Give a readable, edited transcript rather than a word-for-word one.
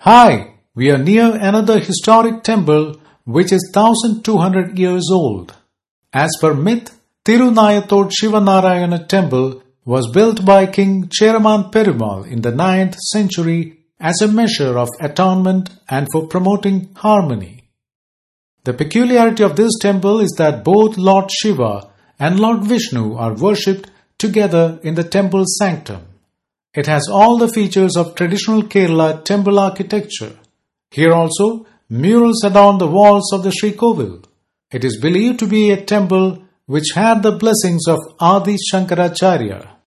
Hi, we are near another historic temple which is 1200 years old. As per myth, Tirunayatod Shivanarayana temple was built by King Cheraman Perumal in the 9th century as a measure of atonement and for promoting harmony. The peculiarity of this temple is that both Lord Shiva and Lord Vishnu are worshipped together in the temple sanctum. It has all the features of traditional Kerala temple architecture. Here also, murals adorn the walls of the Srikovil. It is believed to be a temple which had the blessings of Adi Shankaracharya.